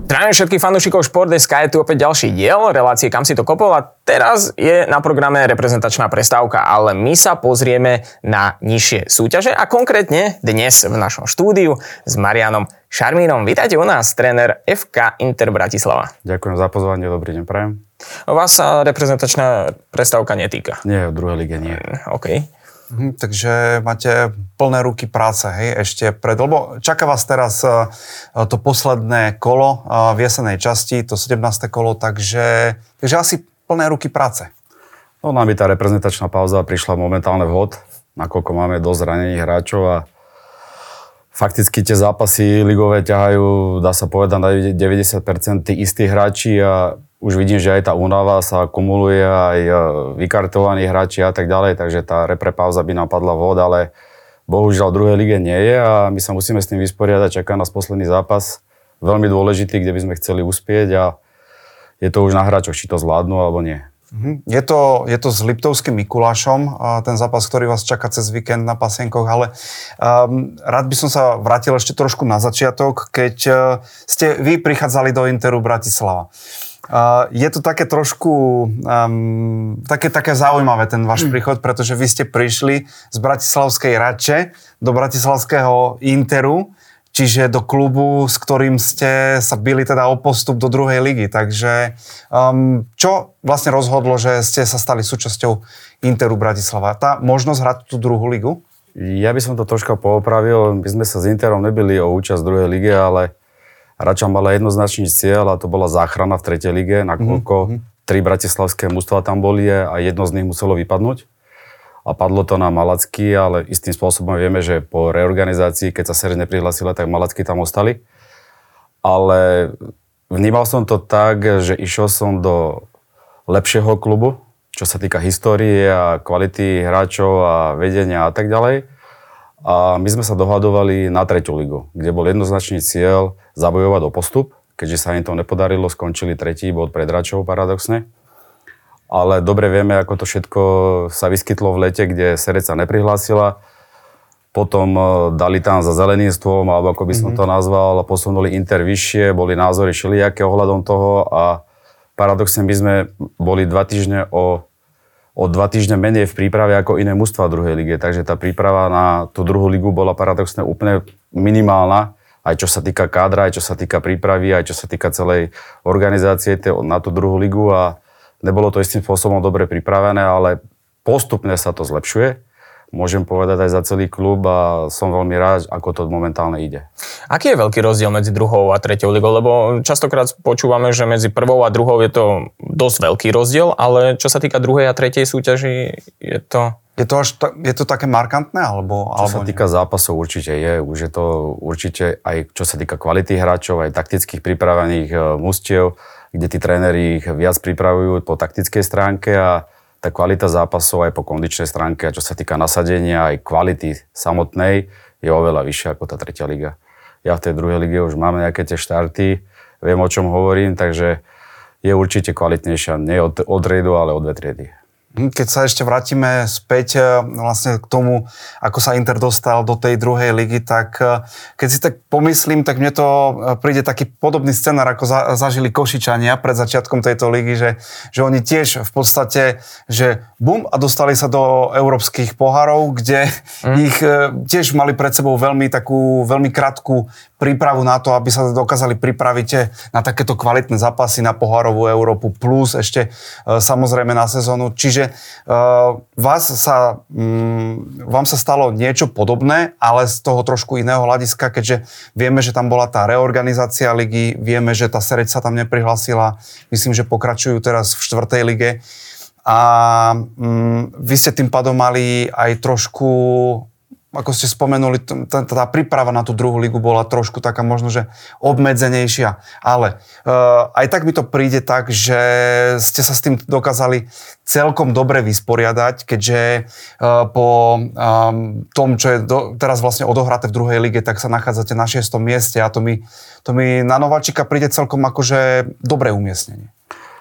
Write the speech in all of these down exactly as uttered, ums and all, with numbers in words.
Zdravím všetkých fanúšikov Šport.sk, je tu opäť ďalší diel relácie Kam si to kopol a teraz je na programe reprezentačná prestávka, ale my sa pozrieme na nižšie súťaže a konkrétne dnes v našom štúdiu s Marianom Šarmínom. Vítajte u nás, tréner ef ká Inter Bratislava. Ďakujem za pozvanie, dobrý deň prajem. Vás sa reprezentačná prestávka netýka? Nie, v druhej lige nie. OK. Hm, takže máte plné ruky práce, hej, ešte pred, lebo čaká vás teraz uh, to posledné kolo uh, v jesenej časti, to sedemnáste kolo, takže, takže asi plné ruky práce. No nám by tá reprezentačná pauza prišla momentálne vhod, nakoľko máme dosť zranených hráčov a fakticky tie zápasy ligové ťahajú, dá sa povedať, na deväťdesiat percent tí istí hráči a už vidím, že aj tá únava sa kumuluje, aj vykartovaní hráči a tak ďalej, takže tá repre pauza by nám padla vhod, ale bohužiaľ v druhej lige nie je a my sa musíme s tým vysporiadať, čaká nás posledný zápas, veľmi dôležitý, kde by sme chceli uspieť a je to už na hráčoch, či to zvládnu alebo nie. Je to, je to s Liptovským Mikulášom, ten zápas, ktorý vás čaká cez víkend na Pasienkoch, ale um, rád by som sa vrátil ešte trošku na začiatok, keď uh, ste vy prichádzali do Interu Bratislava. Uh, je to také trošku um, také, také zaujímavé ten váš príchod, pretože vy ste prišli z bratislavskej Rače do bratislavského Interu, čiže do klubu, s ktorým ste sa bili teda o postup do druhej ligy. Takže um, čo vlastne rozhodlo, že ste sa stali súčasťou Interu Bratislava? Tá možnosť hrať tú druhú ligu? Ja by som to troška poopravil. My sme sa s Interom nebili o účasť v druhej lige, ale Rača mala jednoznačný cieľ a to bola záchrana v tretej lige, nakoľko mm-hmm. tri bratislavské mužstvá tam boli a jedno z nich muselo vypadnúť. A padlo to na Malacký, ale istým spôsobom vieme, že po reorganizácii, keď sa Sereď neprihlásila, tak Malacký tam ostali. Ale vnímal som to tak, že išiel som do lepšieho klubu, čo sa týka histórie a kvality hráčov a vedenia a tak ďalej. A my sme sa dohadovali na tretiu ligu, kde bol jednoznačný cieľ zabojovať o postup. Keďže sa im to nepodarilo, skončili tretí bod pred Račou paradoxne. Ale dobre vieme, ako to všetko sa vyskytlo v lete, kde Sereď sa neprihlásila. Potom dali tam za zeleným stôlom, alebo ako by som mm-hmm. to nazval, posunuli Inter vyššie, boli názory všelijaké ohľadom toho a paradoxne my sme boli dva týždne o, o dva týždne menej v príprave ako iné mužstvá v druhej lige. Takže tá príprava na tú druhú ligu bola paradoxne úplne minimálna, aj čo sa týka kádra, aj čo sa týka prípravy, aj čo sa týka celej organizácie na tú druhú ligu a nebolo to istým spôsobom dobre pripravené, ale postupne sa to zlepšuje. Môžem povedať aj za celý klub a som veľmi rád, ako to momentálne ide. Aký je veľký rozdiel medzi druhou a treťou ligou? Lebo častokrát počúvame, že medzi prvou a druhou je to dosť veľký rozdiel, ale čo sa týka druhej a tretej súťaži, je to... Je to, až ta, je to také markantné? Alebo, čo alebo sa týka nie? zápasov, určite je. Už je to určite aj čo sa týka kvality hráčov, aj taktických pripravených mužstiev, kde tí tréneri ich viac pripravujú po taktickej stránke a tá kvalita zápasov aj po kondičnej stránke, a čo sa týka nasadenia aj kvality samotnej, je oveľa vyššia ako tá tretia liga. Ja v tej druhej lige už mám nejaké tie štarty, viem, o čom hovorím, takže je určite kvalitnejšia, nie od, od riedu, ale od dve triedy. Keď sa ešte vrátime späť vlastne k tomu, ako sa Inter dostal do tej druhej ligy, tak keď si tak pomyslím, tak mne to príde taký podobný scenár, ako za, zažili Košičania pred začiatkom tejto ligy, že, že oni tiež v podstate, že bum a dostali sa do európskych pohárov, kde mm. ich tiež mali pred sebou veľmi takú, veľmi krátku prípravu na to, aby sa dokázali pripraviť na takéto kvalitné zápasy na pohárovú Európu plus ešte samozrejme na sezónu. Čiže uh, vás sa, um, vám sa stalo niečo podobné, ale z toho trošku iného hľadiska, keďže vieme, že tam bola tá reorganizácia ligy, vieme, že tá Sereď sa tam neprihlásila, myslím, že pokračujú teraz v štvrtej lige. A um, vy ste tým pádom mali aj trošku... Ako ste spomenuli, tá, tá príprava na tú druhú ligu bola trošku taká možno, že obmedzenejšia. Ale uh, aj tak mi to príde tak, že ste sa s tým dokázali celkom dobre vysporiadať, keďže uh, po um, tom, čo je do, teraz vlastne odohraté v druhej lige, tak sa nachádzate na šiestom mieste a to mi, to mi na nováčika príde celkom akože dobré umiestnenie.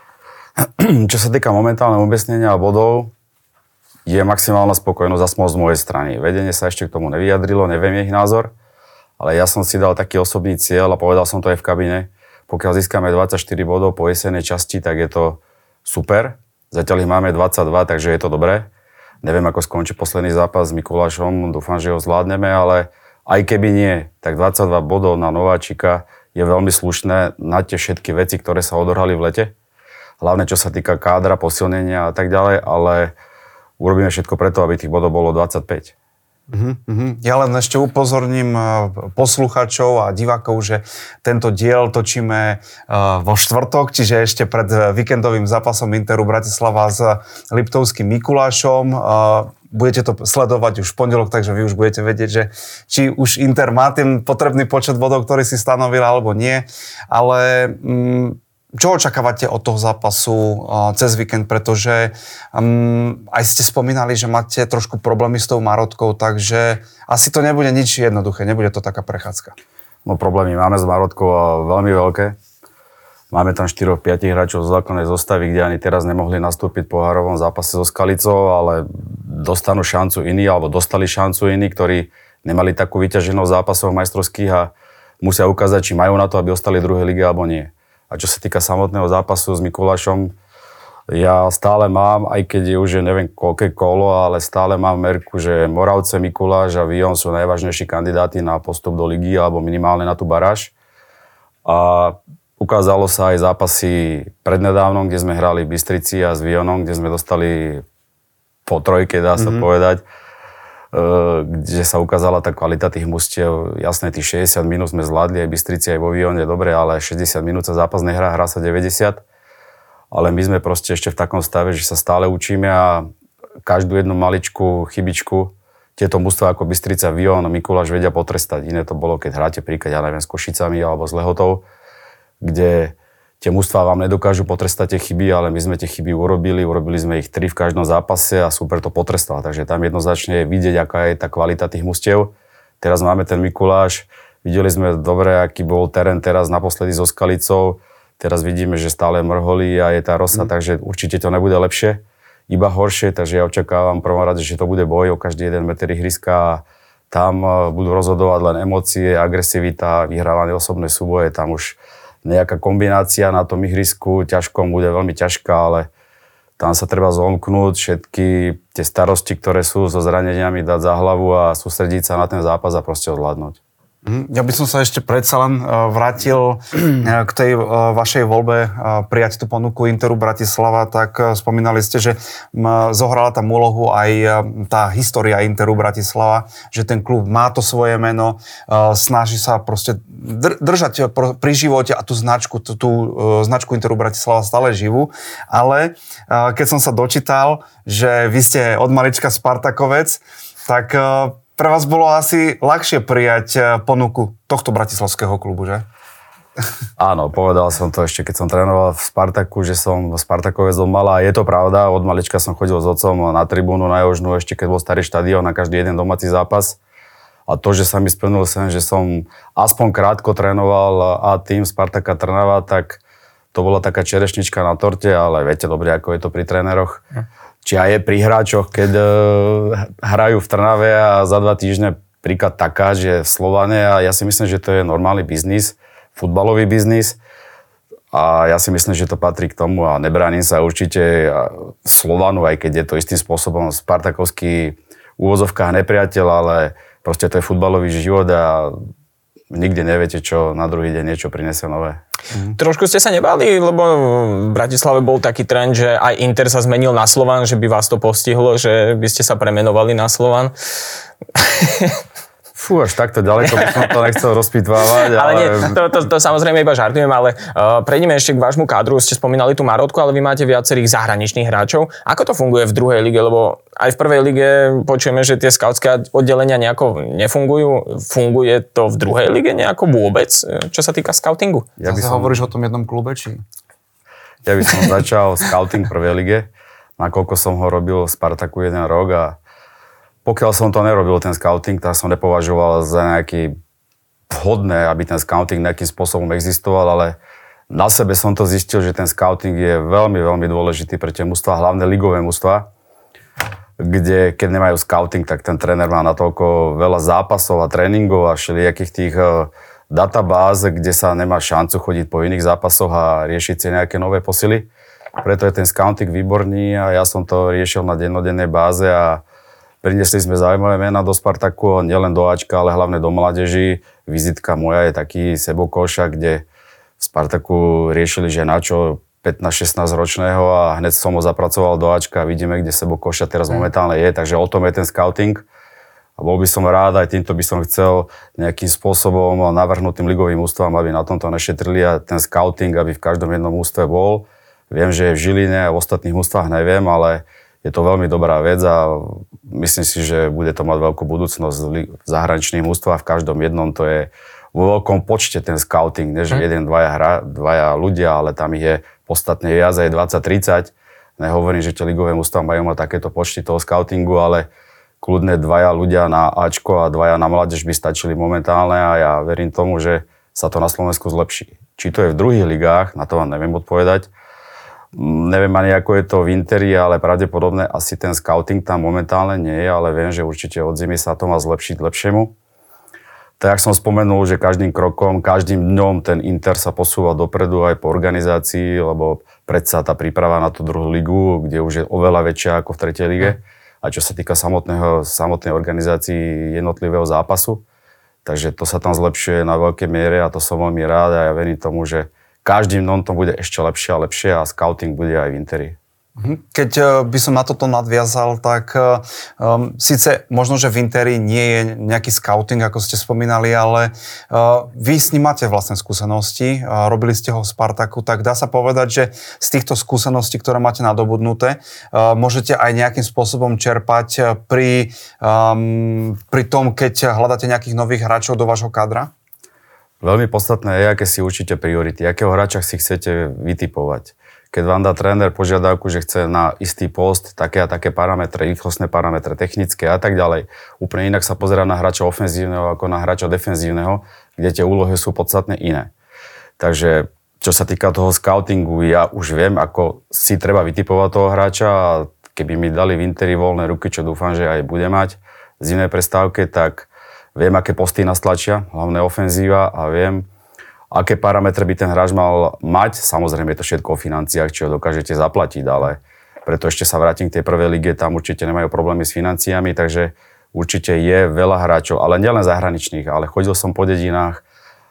Čo sa týka momentálneho umiestnenia bodov, je maximálna spokojnosť aspoň z mojej strany. Vedenie sa ešte k tomu nevyjadrilo, neviem ich názor, ale ja som si dal taký osobný cieľ a povedal som to aj v kabine. Pokiaľ získame dvadsaťštyri bodov po jesenej časti, tak je to super. Zatiaľ ich máme dvadsaťdva, takže je to dobré. Neviem, ako skončí posledný zápas s Mikulášom, dúfam, že ho zvládneme, ale aj keby nie, tak dvadsaťdva bodov na nováčika je veľmi slušné na tie všetky veci, ktoré sa odohrali v lete. Hlavne čo sa týka kádra, posilnenia a tak ďalej, ale urobíme všetko preto, aby tých bodov bolo dvadsaťpäť. Uh-huh. Ja len ešte upozorním posluchačov a divákov, že tento diel točíme vo štvrtok, čiže ešte pred víkendovým zápasom Interu Bratislava s Liptovským Mikulášom. Budete to sledovať už v pondelok, takže vy už budete vedieť, že či už Inter má ten potrebný počet bodov, ktorý si stanovil, alebo nie. Ale mm, čo očakávate od toho zápasu uh, cez víkend? Pretože um, aj ste spomínali, že máte trošku problémy s tou Marotkou, takže asi to nebude nič jednoduché, nebude to taká prechádzka. No problémy máme s Marotkou a veľmi veľké. Máme tam štyri päť hráčov z základnej zostavy, kde ani teraz nemohli nastúpiť po pohárovom zápase so Skalicou, ale dostanú šancu iní, alebo dostali šancu iní, ktorí nemali takú vyťaženosť zápasov majstrovských a musia ukázať, či majú na to, aby ostali v druhej lige, alebo nie. A čo sa týka samotného zápasu s Mikulášom, ja stále mám, aj keď je už neviem koľké kolo, ale stále mám merku, že Moravce, Mikuláš a Vion sú najvážnejší kandidáti na postup do ligy, alebo minimálne na tú baráž. A ukázalo sa aj zápasy prednedávnom, kde sme hrali v Bystrici a s Vionom, kde sme dostali po trojke, dá sa mm-hmm. povedať, kde sa ukázala tá kvalita tých mužstiev. Jasné, tých šesťdesiat minút sme zvládli aj v Bystrici, aj vo Vione, dobre, ale šesťdesiat minút sa zápas nehrá, hrá sa deväťdesiat. Ale my sme proste ešte v takom stave, že sa stále učíme a každú jednu maličkú chybičku tieto mužstvá ako Bystrica, Vion a Mikuláš vedia potrestať. Iné to bolo, keď hráte príklad, ja neviem, s Košicami alebo s Lehotou, kde tie mužstvá vám nedokážu potrestať tie chyby, ale my sme tie chyby urobili, urobili sme ich tri v každom zápase a super to potrestal. Takže tam jednoznačne je vidieť, aká je tá kvalita tých mužstiev. Teraz máme ten Mikuláš, videli sme dobre, aký bol terén teraz naposledy so Skalicou, teraz vidíme, že stále mrholí a je tá rosa, mm. takže určite to nebude lepšie, iba horšie, takže ja očakávam prvom rade, že to bude boj o každý jeden meter ihriska a tam budú rozhodovať len emócie, agresivita, vyhrávanie osobné súboje, tam už nejaká kombinácia na tom ihrisku ťažkom bude veľmi ťažká, ale tam sa treba zomknúť, všetky tie starosti, ktoré sú so zraneniami, dať za hlavu a sústrediť sa na ten zápas a proste odhľadnúť. Ja by som sa ešte predsa len vrátil k tej vašej voľbe prijať tú ponuku Interu Bratislava, tak spomínali ste, že zohrala tam úlohu aj tá história Interu Bratislava, že ten klub má to svoje meno, snaží sa proste držať pri živote a tú značku, tú, tú značku Interu Bratislava stále živú, ale keď som sa dočítal, že vy ste od malička Spartakovec, tak pre vás bolo asi ľahšie prijať ponuku tohto bratislavského klubu, že? Áno, povedal som to ešte, keď som trénoval v Spartaku, že som Spartakovec od mala. Je to pravda, od malička som chodil s otcom na tribúnu na Jožnu, ešte keď bol starý štadión, na každý jeden domáci zápas. A to, že sa mi splnil sen, že som aspoň krátko trénoval A tým Spartaka Trnava, tak to bola taká čerešnička na torte, ale viete dobre, ako je to pri tréneroch. Či aj je pri hráčoch, keď uh, hrajú v Trnave a za dva týždne príklad taká, že v Slovane, a ja si myslím, že to je normálny biznis, futbalový biznis a ja si myslím, že to patrí k tomu a nebránim sa určite Slovanu, aj keď je to istým spôsobom spartakovský úvozovkách nepriateľ, ale proste to je futbalový život a nikdy neviete, čo na druhý deň niečo prinesie nové. Mhm. Trošku ste sa nebali, lebo v Bratislave bol taký trend, že aj Inter sa zmenil na Slovan, že by vás to postihlo, že by ste sa premenovali na Slovan. Fú, až takto ďaleko by som to nechcel rozpitvávať. Ale, ale nie, to, to, to samozrejme iba žartujem, ale uh, prejdeme ešte k vášmu kádru. Ste spomínali tú Marotku, ale vy máte viacerých zahraničných hráčov. Ako to funguje v druhej lige? Lebo aj v prvej lige počujeme, že tie skautské oddelenia nejako nefungujú. Funguje to v druhej lige nejako vôbec, čo sa týka scoutingu? Ja by som... hovoríš o tom jednom klube, či? Ja by som začal scouting v prvej lige, nakoľko som ho robil v Spartaku jeden rok a pokiaľ som to nerobil, ten scouting, tak som nepovažoval za nejaký vhodné, aby ten scouting nejakým spôsobom existoval, ale na sebe som to zistil, že ten scouting je veľmi, veľmi dôležitý pre tie mužstvá, hlavne ligové mužstvá, kde keď nemajú scouting, tak ten tréner má natoľko veľa zápasov a tréningov a všelijakých tých databáze, kde sa nemá šancu chodiť po iných zápasoch a riešiť si nejaké nové posily. Preto je ten scouting výborný a ja som to riešil na dennodennej báze a priniesli sme zaujímavé mená do Spartaku, nielen do Ačka, ale hlavne do mládeží. Vizitka moja je taký Sebo Koša, kde v Spartaku riešili, že na čo pätnásť šestnásť ročného a hneď som ho zapracoval do Ačka a vidíme, kde Sebo Koša teraz momentálne je, takže o tom je ten scouting. A bol by som rád, aj týmto by som chcel nejakým spôsobom navrhnúť tým ligovým ústvom, aby na tomto nešetrili a ten scouting, aby v každom jednom ústve bol. Viem, že je v Žiline a v ostatných ústvách neviem, ale je to veľmi dobrá vec a myslím si, že bude to mať veľkú budúcnosť v zahraničných ústvách. V každom jednom to je vo veľkom počte ten scouting, nie že jeden, dvaja, hra, dvaja ľudia, ale tam ich je podstatne viac, aj dvadsať tridsať. Nehovorím, že tie ligové ústva majú mať takéto počty toho scoutingu, ale kľudne dvaja ľudia na Ačko a dvaja na mládež by stačili momentálne a ja verím tomu, že sa to na Slovensku zlepší. Či to je v druhých ligách, na to vám neviem odpovedať. Neviem ani, ako je to v Interi, ale pravdepodobne asi ten scouting tam momentálne nie je, ale viem, že určite od zimy sa to má zlepšiť lepšiemu. Tak, jak som spomenul, že každým krokom, každým dňom ten Inter sa posúva dopredu aj po organizácii, lebo predsa tá príprava na tú druhú ligu, kde už je oveľa väčšia ako v tretej lige. A čo sa týka samotného, samotnej organizácii jednotlivého zápasu. Takže to sa tam zlepšuje na veľkej miere a to som veľmi rád a ja verím tomu, že každým dňom to bude ešte lepšie a lepšie a scouting bude aj v Interi. Keď by som na toto nadviazal, tak um, síce možno, že v Interi nie je nejaký scouting, ako ste spomínali, ale uh, vy s ním máte vlastné skúsenosti, uh, robili ste ho v Spartaku, tak dá sa povedať, že z týchto skúseností, ktoré máte nadobudnuté, uh, môžete aj nejakým spôsobom čerpať pri, um, pri tom, keď hľadáte nejakých nových hráčov do vášho kádra? Veľmi podstatné je, aké si určite priority, akého hráča si chcete vytipovať. Keď vám dá tréner požiadavku, že chce na istý post také a také parametre, rýchlostné parametre, technické a tak ďalej, úplne inak sa pozerá na hráča ofenzívneho ako na hráča defenzívneho, kde tie úlohy sú podstatne iné. Takže čo sa týka toho scoutingu, ja už viem, ako si treba vytipovať toho hráča a keby mi dali v Interi voľné ruky, čo dúfam, že aj bude mať v zimnej prestávke, tak viem, aké posty nastlačia, hlavne ofenzíva a viem, aké parametre by ten hráč mal mať. Samozrejme je to všetko o financiách, či ho dokážete zaplatiť, ale preto ešte sa vrátim k tej prvej lige, tam určite nemajú problémy s financiami, takže určite je veľa hráčov, ale nielen zahraničných, ale chodil som po dedinách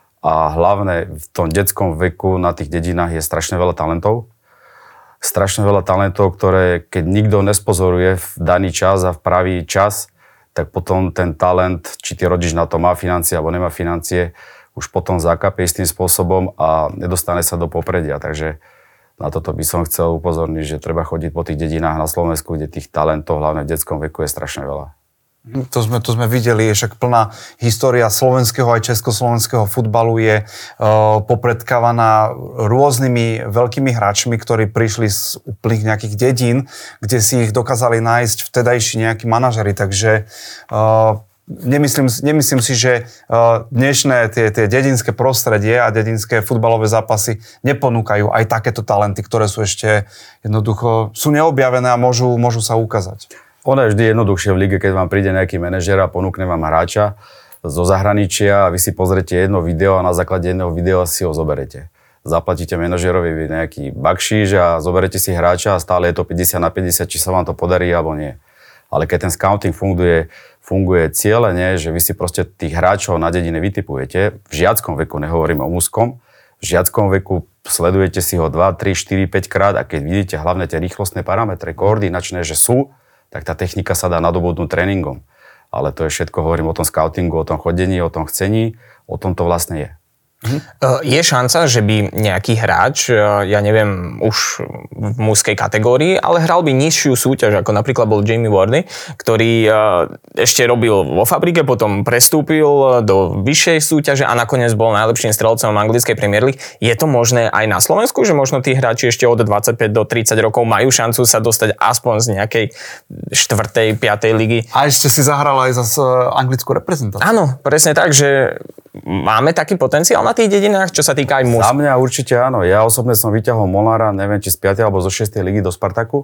a hlavne v tom detskom veku na tých dedinách je strašne veľa talentov. Strašne veľa talentov, ktoré keď nikto nespozoruje v daný čas a v pravý čas, tak potom ten talent, či ty rodič na to má financie alebo nemá financie, už potom zakape istým spôsobom a nedostane sa do popredia. Takže na toto by som chcel upozorniť, že treba chodiť po tých dedinách na Slovensku, kde tých talentov, hlavne v detskom veku, je strašne veľa. To sme, to sme videli, však plná história slovenského aj československého futbalu je uh, popredkávaná rôznymi veľkými hráčmi, ktorí prišli z úplných nejakých dedín, kde si ich dokázali nájsť vtedajší nejakí manažeri. Takže uh, Nemyslím, nemyslím si, že dnešné tie, tie dedinské prostredie a dedinské futbalové zápasy neponúkajú aj takéto talenty, ktoré sú ešte jednoducho, sú neobjavené a môžu, môžu sa ukázať. Ono je vždy jednoduchšie v lige, keď vám príde nejaký manažer a ponúkne vám hráča zo zahraničia a vy si pozrete jedno video a na základe jedného videa si ho zoberete. Zaplatíte manažerovi nejaký bakšíš a zoberete si hráča a stále je to päťdesiat na päťdesiat, či sa vám to podarí alebo nie. Ale keď ten scouting funguje, funguje cieľene, že vy si proste tých hráčov na dedine vytipujete, v žiackom veku, nehovorím o mužskom, v žiackom veku sledujete si ho dva, tri, štyri, päť krát a keď vidíte hlavne tie rýchlostné parametre, koordinačné, že sú, tak tá technika sa dá nadobudnúť tréningom. Ale to je všetko, hovorím o tom scoutingu, o tom chodení, o tom chcení, o tom to vlastne je. Mhm. Je šanca, že by nejaký hráč, ja neviem, už v mužskej kategórii, ale hral by nižšiu súťaž, ako napríklad bol Jamie Vardy, ktorý ešte robil vo Fabrike, potom prestúpil do vyššej súťaže a nakoniec bol najlepším strelcom anglickej Premier League. Je to možné aj na Slovensku, že možno tí hráči ešte od dvadsaťpäť do tridsať rokov majú šancu sa dostať aspoň z nejakej štvrtej, piatej ligy? A ešte si zahral aj za anglickú reprezentáciu. Áno, presne tak, že máme taký potenciál na tých dedinách, čo sa týka aj muž. Za mňa určite áno. Ja osobne som vyťahol Molára, neviem, či z piatej alebo zo šiestej ligy do Spartaku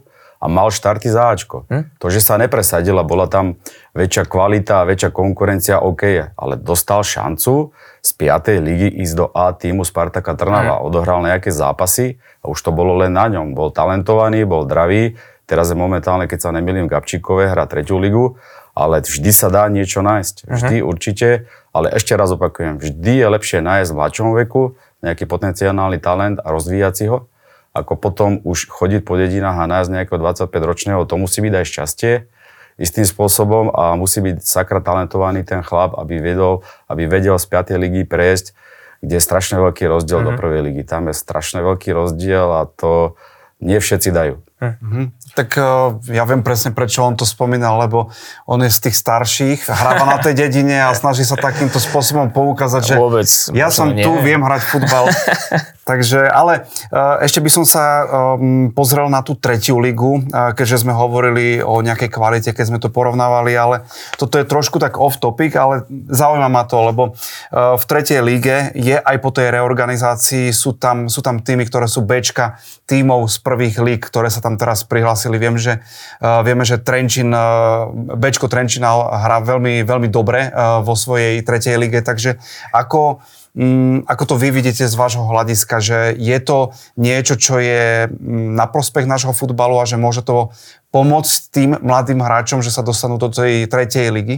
a mal štarty za Ačko. Hm? To, že sa nepresadila, bola tam väčšia kvalita a väčšia konkurencia, OK, ale dostal šancu z piatej ligy ísť do A tímu Spartaka Trnava. Hm. Odohral nejaké zápasy a už to bolo len na ňom. Bol talentovaný, bol dravý. Teraz je momentálne, keď sa nemýlim, v Gabčíkove, hrá tretiu ligu, ale vždy sa dá niečo nájsť. Vždy uh-huh. určite, ale ešte raz opakujem, vždy je lepšie nájsť v mladšom veku nejaký potenciálny talent a rozvíjať si ho, ako potom už chodiť po dedinách a nájsť nejakého dvadsaťpäťročného, to musí byť aj šťastie istým spôsobom a musí byť sakra talentovaný ten chlap, aby vedel, aby vedel z piatej ligy prejsť, kde je strašne veľký rozdiel uh-huh. do prvej ligy. Tam je strašne veľký rozdiel a to nie všetci dajú. Mm-hmm. Tak uh, ja viem presne, prečo on to spomínal, lebo on je z tých starších, hráva na tej dedine a snaží sa takýmto spôsobom poukázať, že Vôbec, ja som nie. Tu, viem hrať futbal. Takže, ale uh, ešte by som sa um, pozrel na tú tretiu ligu, uh, keďže sme hovorili o nejakej kvalite, keď sme to porovnávali, ale toto je trošku tak off topic, ale zaujíma ma to, lebo uh, v tretej lige je aj po tej reorganizácii, sú tam, sú tam týmy, ktoré sú Bčka tímov z prvých líg, ktoré sa tam teraz prihlásili. Viem, že, uh, vieme, že Trenčín, uh, Bčko Trenčína hrá veľmi, veľmi dobre uh, vo svojej tretej lige, takže ako Mm, ako to vy vidíte z vášho hľadiska, že je to niečo, čo je na prospech nášho futbalu a že môže to pomôcť tým mladým hráčom, že sa dostanú do tej tretej ligy?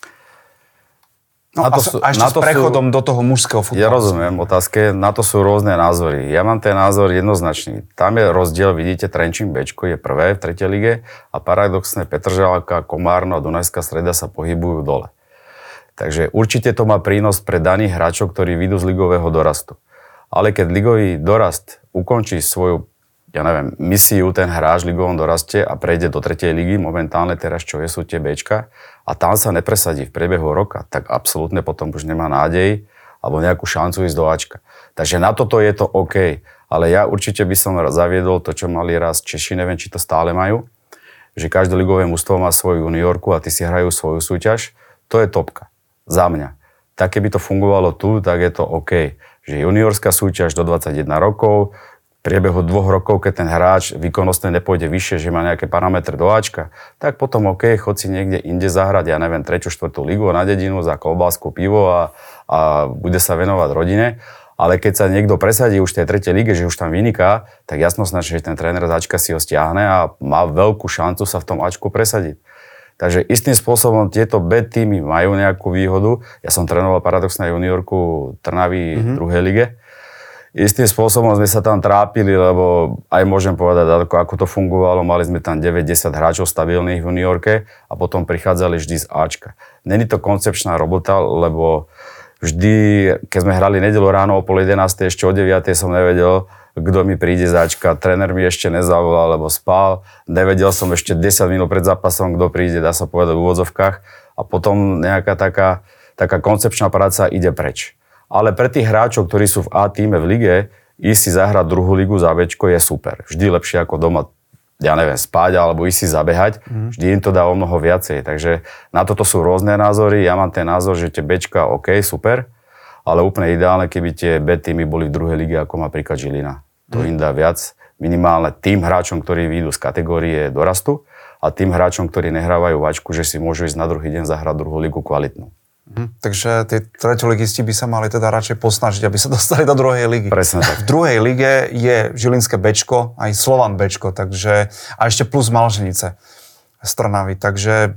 No, a, sú, a ešte s prechodom sú, do toho mužského futbalu. Ja rozumiem otázke, na to sú rôzne názory. Ja mám ten názor jednoznačný. Tam je rozdiel, vidíte, Trenčín Bčko je prvé v tretej lige a paradoxne Petržalka, Komárno a Dunajská Streda sa pohybujú dole. Takže určite to má prínos pre daných hráčov, ktorí vyjdú z ligového dorastu. Ale keď ligový dorast ukončí svoju, ja neviem, misiu, ten hráč v ligovom doraste a prejde do tretej ligy, momentálne teraz, čo je, sú tie Bčka, a tam sa nepresadí v priebehu roka, tak absolútne potom už nemá nádej alebo nejakú šancu ísť do Ačka. Takže na toto je to OK. Ale ja určite by som zaviedol to, čo mali raz Češi, neviem, či to stále majú, že každé ligové mužstvo má svoju juniorku a ty si hrajú svoju súťaž. To je topka. Za mňa. Tak keby to fungovalo tu, tak je to OK. Že juniorská súťaž do dvadsaťjeden rokov, v priebehu dvoch rokov, keď ten hráč výkonnostne nepôjde vyššie, že má nejaké parametre do Ačka, tak potom OK, chod si niekde inde zahrať, ja neviem, tretiu, štvrtú ligu na dedinu za kolbásku, pivo a, a bude sa venovať rodine. Ale keď sa niekto presadí už v tej tretej lige, že už tam vyniká, tak jasno značí, že ten tréner z Ačka si ho stiahne a má veľkú šancu sa v tom Ačku presadiť. Takže istým spôsobom tieto B týmy majú nejakú výhodu. Ja som trénoval paradoxne juniorku Trnavy mm-hmm. v druhej lige. Istým spôsobom sme sa tam trápili, lebo aj môžem povedať, ako, ako to fungovalo. Mali sme tam deväť desať hráčov stabilných v juniorke a potom prichádzali vždy z Ačka. Není to koncepčná robota, lebo vždy, keď sme hrali nedeľu ráno o pol jedenástej, ešte o deviatej som nevedel, kto mi príde z Ačka. Tréner mi ešte nezavolal, lebo spal. Nevedel som ešte desať minút pred zápasom, kto príde, dá sa povedať v úvodzovkách. A potom nejaká taká, taká koncepčná práca ide preč. Ale pre tých hráčov, ktorí sú v A tíme v lige, ísť si zahrať druhú ligu za Bčko je super. Vždy lepšie ako doma, ja neviem, spať alebo ísť si zabehať. Mm. Vždy im to dá o mnoho viacej. Takže na toto sú rôzne názory. Ja mám ten názor, že tie Bčka OK, super, ale úplne ideálne, keby tie B týmy boli v druhej lige, ako napríklad Žilina. To im dá viac, minimálne tým hráčom, ktorí vyjdú z kategórie dorastu a tým hráčom, ktorí nehrávajú váčku, že si môžu ísť na druhý deň zahrať druhú ligu kvalitnú. Mhm. Takže tí treťoligisti by sa mali teda radšej posnažiť, aby sa dostali do druhej ligy. Presne tak. V druhej lige je Žilinské Bčko, aj Slovan Bčko, takže a ešte plus Malženice z Trnavy, takže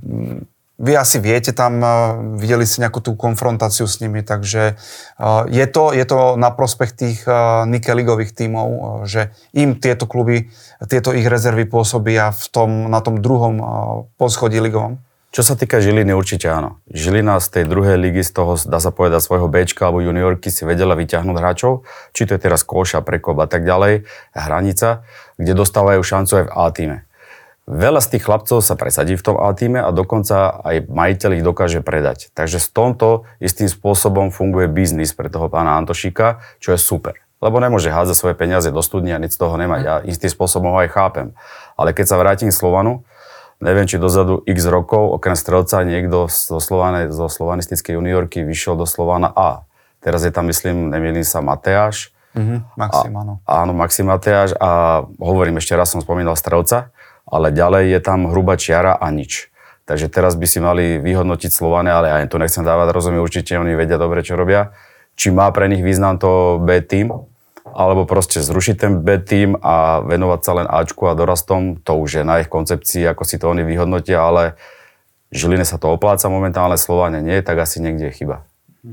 vy asi viete tam, videli ste nejakú tú konfrontáciu s nimi, takže je to, je to na prospech tých nikeligových tímov, že im tieto kluby, tieto ich rezervy pôsobia v tom, na tom druhom poschodí ligovom? Čo sa týka Žiliny, určite áno. Žilina z tej druhej ligy, z toho, dá sa povedať, svojho Bčka alebo juniorky si vedela vyťahnuť hráčov, či to je teraz Koša, Prekop a tak ďalej, Hranica, kde dostávajú šancu aj v A tíme. Veľa z tých chlapcov sa presadí v tom A tíme a dokonca aj majiteľ ich dokáže predať. Takže z tomto istým spôsobom funguje biznis pre toho pána Antošíka, čo je super. Lebo nemôže hádzať svoje peniaze do studne a nic z toho nemať. Ja istým spôsobom ho aj chápem. Ale keď sa vrátim k Slovanu, neviem, či dozadu x rokov, okrem Strelca, niekto zo, Slovane, zo slovanistickej juniorky vyšiel do Slovana A. Teraz je tam, myslím, nemýlim sa, Mateáš. Mm-hmm, Maxim, áno. Áno, Maxim Mateáš a hovorím, ešte raz som spomínal Strelca. ale ďalej je tam hrubá čiara a nič. Takže teraz by si mali vyhodnotiť Slovane, ale ja im to nechcem dávať, rozumiem, určite oni vedia dobre, čo robia. Či má pre nich význam to B tým, alebo proste zrušiť ten B tým a venovať sa len Ačku a dorastom, to už je na ich koncepcii, ako si to oni vyhodnotia, ale Žiline sa to opláca momentálne, Slovane nie, tak asi niekde je chyba.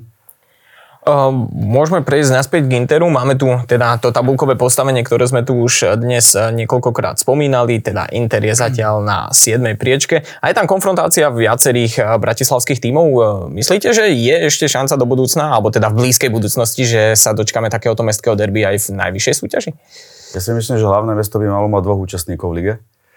Môžeme prejsť naspäť k Interu. Máme tu teda to tabuľkové postavenie, ktoré sme tu už dnes niekoľkokrát spomínali. Teda Inter je zatiaľ na siedmej priečke. A je tam konfrontácia viacerých bratislavských tímov. Myslíte, že je ešte šanca do budúcna, alebo teda v blízkej budúcnosti, že sa dočkáme takéhoto mestského derby aj v najvyššej súťaži? Ja si myslím, že hlavné mesto by malo mať dvoch účastníkov v lige.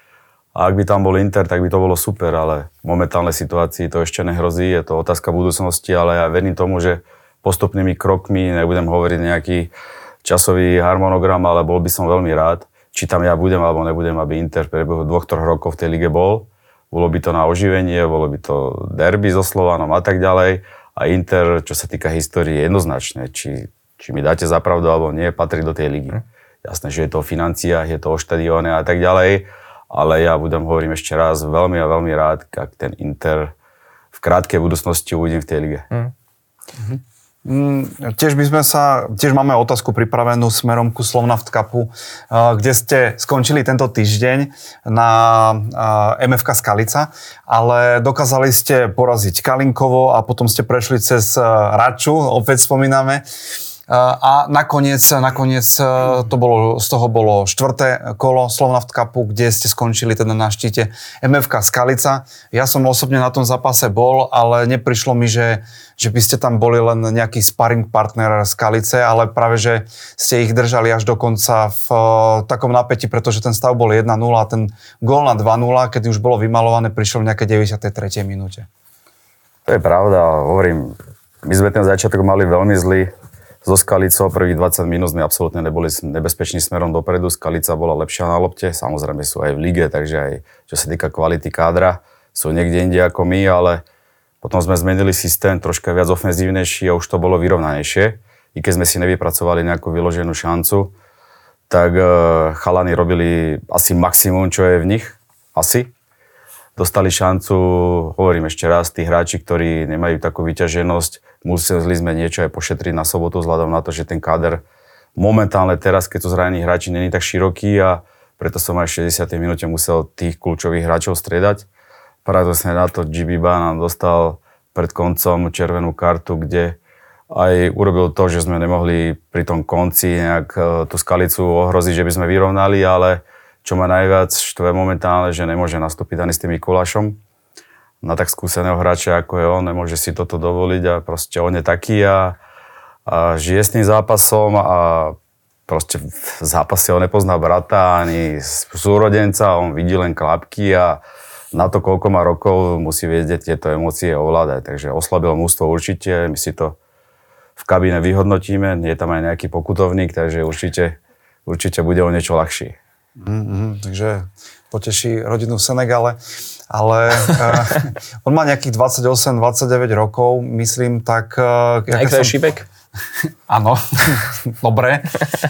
A ak by tam bol Inter, tak by to bolo super, ale v momentálnej situácii to ešte nehrozí. Je to otázka budúcnosti, ale ja verím tomu, že postupnými krokmi, nebudem hovoriť nejaký časový harmonogram, ale bol by som veľmi rád, či tam ja budem alebo nebudem, aby Inter v priebehu dvoch, troch rokov v tej lige bol. Bolo by to na oživenie, bolo by to derby so Slovanom a tak ďalej. A Inter, čo sa týka histórie, je jednoznačné. Či, či mi dáte za pravdu alebo nie, patrí do tej ligy. Jasné, že je to o financiách, je to o štadióne a tak ďalej, ale ja budem, hovorím ešte raz, veľmi a veľmi rád, ak ten Inter v krátkej budúcnosti uvidím v tej lige. Mm. Mhm. Mm, tiež by sme sa, tiež máme otázku pripravenú smerom ku Slovnaft Cupu, kde ste skončili tento týždeň na em ef ká Skalica, ale dokázali ste poraziť Kalinkovo a potom ste prešli cez Raču, opäť spomíname. A nakoniec, nakoniec to bolo, z toho bolo štvrté kolo Slovnaft Cupu, kde ste skončili teda na štíte em ef ká Skalica. Ja som osobne na tom zápase bol, ale neprišlo mi, že, že by ste tam boli len nejaký sparring partner Skalice, ale práve, že ste ich držali až do konca v takom napätí, pretože ten stav bol jedna nula a ten gól na dva nula, keď už bolo vymalované, prišiel v nejakej deväťdesiatej tretej minúte. To je pravda, hovorím, my sme ten začiatok mali veľmi zlý. So Skalicou prvých dvadsať minút sme absolútne neboli nebezpeční smerom dopredu. Skalica bola lepšia na lopte, samozrejme sú aj v lige, takže aj čo sa týka kvality kádra, sú niekde inde ako my, ale potom sme zmenili systém, troška viac ofenzívnejší a už to bolo vyrovnanejšie. I keď sme si nevypracovali nejakú vyloženú šancu, tak chalani robili asi maximum, čo je v nich. Asi. Dostali šancu, hovorím ešte raz, tí hráči, ktorí nemajú takú vyťaženosť, museli sme niečo aj pošetriť na sobotu vzhľadom na to, že ten káder momentálne teraz, keď sú zranení hráči, není tak široký a preto som aj v šesťdesiatej minúte musel tých kľúčových hráčov striedať. Paradoxne na to G B B nám dostal pred koncom červenú kartu, kde aj urobil to, že sme nemohli pri tom konci nejak tú Skalicu ohroziť, že by sme vyrovnali, ale čo ma najviac štve momentálne, že nemôže nastúpiť ani s tým Mikulášom. Na tak skúseného hráča, ako je on, nemôže si toto dovoliť a proste on je taký a, a žije s tým zápasom a proste v zápase on nepozná brata ani súrodenca, on vidí len klapky a na to, koľko má rokov, musí vedieť tieto emócie ovládať. Takže oslabil mužstvo určite, my si to v kabíne vyhodnotíme, je tam aj nejaký pokutovník, takže určite, určite bude o niečo ľahší. Mm-hmm, takže poteší rodinu v Senegale, ale uh, on má nejakých dvadsaťosem dvadsaťdeväť rokov, myslím, tak... Uh, Aj to je šípek? Áno, dobre.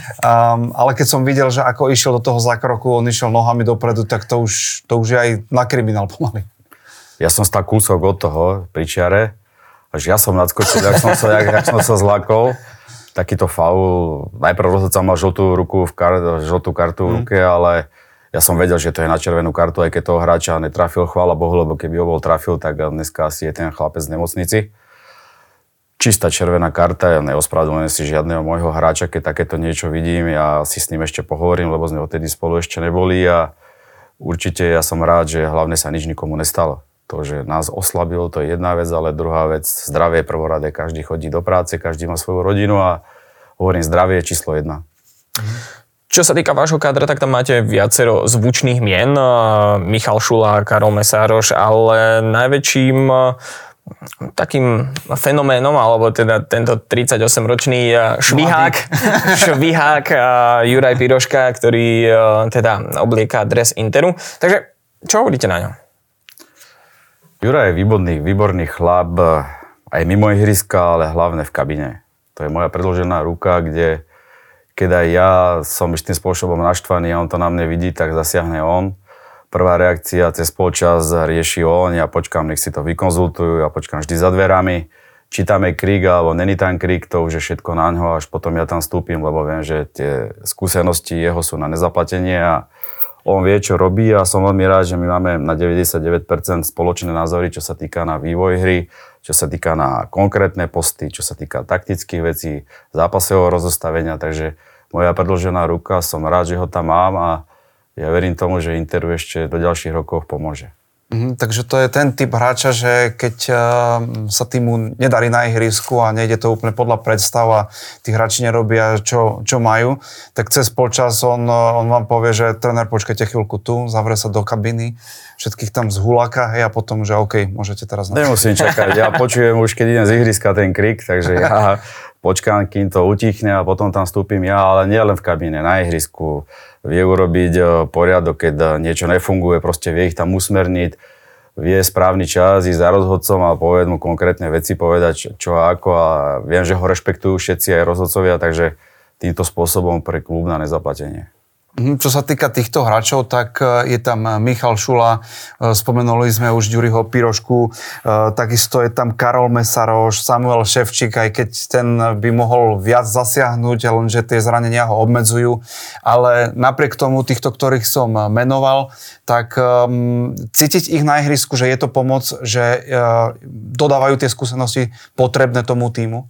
Um, ale keď som videl, že ako išiel do toho zákroku, on išiel nohami dopredu, tak to už, to už je aj na kriminál pomaly. Ja som stal kúsok od toho pri čiare, až ja som nadskočil, jak som sa, jak, jak som sa zlákol. Takýto faul, najprv rozhodca mal žltú ruku v kar- žltú kartu v ruke, mm. ale ja som vedel, že to je na červenú kartu, aj keď toho hráča netrafil, chvála Bohu, lebo keby ho bol trafil, tak dneska asi je ten chlapec v nemocnici. Čistá červená karta, ja neospravedlňujem si žiadneho môjho hráča, keď takéto niečo vidím, ja si s ním ešte pohovorím, lebo sme odtedy spolu ešte neboli a určite ja som rád, že hlavne sa nič nikomu nestalo. To, že nás oslabil, to je jedna vec, ale druhá vec, zdravie je prvoradé, každý chodí do práce, každý má svoju rodinu a hovorím, zdravie je číslo jedna. Čo sa týka vášho kádra, tak tam máte viacero zvučných mien, Michal Šula, Karol Mesároš, ale najväčším takým fenoménom, alebo teda tento tridsaťosemročný švihák, švihák Juraj Piroška, ktorý teda oblieka dres Interu. Takže čo hovoríte na ňo? Juraj je výborný, výborný chlap, aj mimo ihriska, ale hlavne v kabine. To je moja predĺžená ruka, kde keď aj ja som istým spôsobom naštvaný a on to na mne vidí, tak zasiahne on. prvá reakcia cez polčas rieši on, ja počkám, nech si to vykonzultujú, ja počkám vždy za dverami, či tam je krík, alebo není tam krík, to už je všetko na ňo, až potom ja tam vstúpim, lebo viem, že tie skúsenosti jeho sú na nezaplatenie a on vie, čo robí a som veľmi rád, že my máme na deväťdesiatdeväť percent spoločné názory, čo sa týka na vývoj hry, čo sa týka na konkrétne posty, čo sa týka taktických vecí, zápasového rozostavenia, takže moja predĺžená ruka, som rád, že ho tam mám a ja verím tomu, že Interu ešte do ďalších rokov pomôže. Mhm, takže to je ten typ hráča, že keď uh, sa týmu nedarí na ihrisku a nejde to úplne podľa predstav a tí hráči nerobia, čo, čo majú, tak cez polčas on, on vám povie, že tréner, počkajte chvíľku tu, zavrie sa do kabiny, všetkých tam zhuláka, hej, a potom, že OK, môžete teraz... Nemusím čakať, ja počujem už, keď idem z ihriska ten krik, takže ja počkám, kým to utichne a potom tam vstúpim ja, ale nie len v kabíne, na ihrisku. Vie urobiť poriadok, keď niečo nefunguje, proste vie ich tam usmerniť, vie správny čas ísť za rozhodcom a povedať mu konkrétne veci, povedať čo a ako a viem, že ho rešpektujú všetci aj rozhodcovia, takže týmto spôsobom pre klub na nezaplatenie. Čo sa týka týchto hráčov, tak je tam Michal Šula, spomenuli sme už Ďuriho Pirošku, takisto je tam Karol Mesaroš, Samuel Ševčík, aj keď ten by mohol viac zasiahnuť, lenže tie zranenia ho obmedzujú. Ale napriek tomu týchto, ktorých som menoval, tak um, cítiť ich na ihrisku, že je to pomoc, že uh, dodávajú tie skúsenosti potrebné tomu týmu?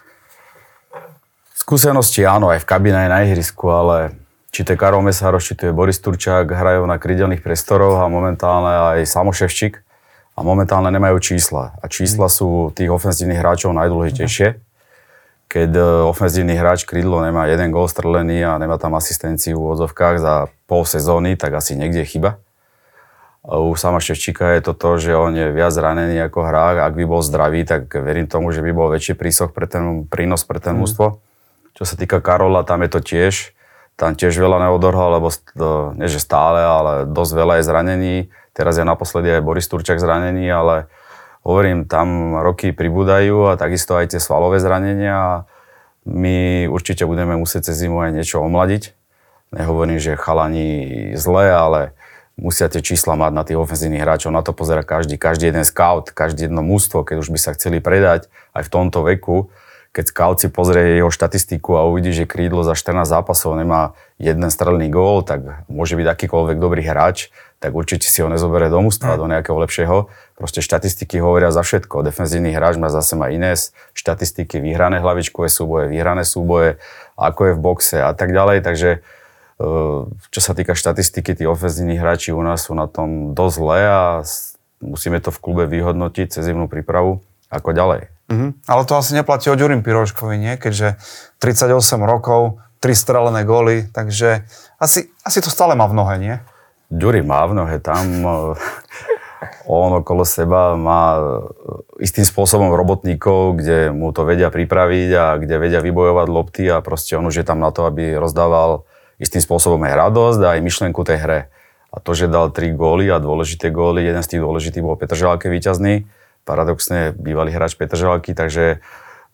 Skúsenosti áno, aj v kabíne, aj na ihrisku, ale či to je Karol Mesaroš, či to je Boris Turčák, hrajú na krídelných priestoroch a momentálne aj Samo Ševčík a momentálne nemajú čísla. A čísla sú tých ofenzívnych hráčov najdôležitejšie. Keď ofenzívny hráč krídlo nemá jeden gól strelený a nemá tam asistenciu v odzovkách za pol sezóny, tak asi niekde je chyba. U Sama Ševčíka je to to, že on je viac zranený ako hráč. Ak by bol zdravý, tak verím tomu, že by bol väčší prísoch pre ten prínos pre ten mužstvo. Čo sa týka Karola, tam je to tiež. Tam tiež veľa neodorhal, lebo nie že stále, ale dosť veľa je zranení. Teraz je naposledy aj Boris Turčák zranený, ale hovorím, tam roky pribúdajú a takisto aj tie svalové zranenia. A my určite budeme musieť cez zimu aj niečo omladiť. Nehovorím, že chalani zle, ale musia tie čísla mať na tých ofenzívnych hráčov. Na to pozerá každý, každý jeden scout, každý jedno mužstvo, keď už by sa chceli predať aj v tomto veku. Keď scout si pozrie jeho štatistiku a uvidí, že krídlo za štrnásť zápasov nemá jeden strelný gól, tak môže byť akýkoľvek dobrý hráč, tak určite si ho nezoberie do mužstva, do nejakého lepšieho. Proste štatistiky hovoria za všetko. Defenzívny hráč má zase má iné štatistiky, vyhrané hlavičkové súboje, vyhrané súboje, ako je v boxe a tak ďalej. Takže čo sa týka štatistiky, tí ofenzívni hráči u nás sú na tom dosť zle a musíme to v klube vyhodnotiť cez zimnú prípravu, ako ďalej. Mhm. Ale to asi neplatí o Ďurim Piroškovi, nie? Keďže tridsaťosem rokov, tri strelené góly, takže asi, asi to stále má v nohe, nie? Ďuri má v nohe, tam on okolo seba má istým spôsobom robotníkov, kde mu to vedia pripraviť a kde vedia vybojovať lopty a proste on už je tam na to, aby rozdával istým spôsobom aj radosť a aj myšlienku tej hre. A to, že dal tri góly a dôležité góly, jeden z tých dôležitých bol Petržalke víťazný, paradoxne bývalý hráč Petržalky, takže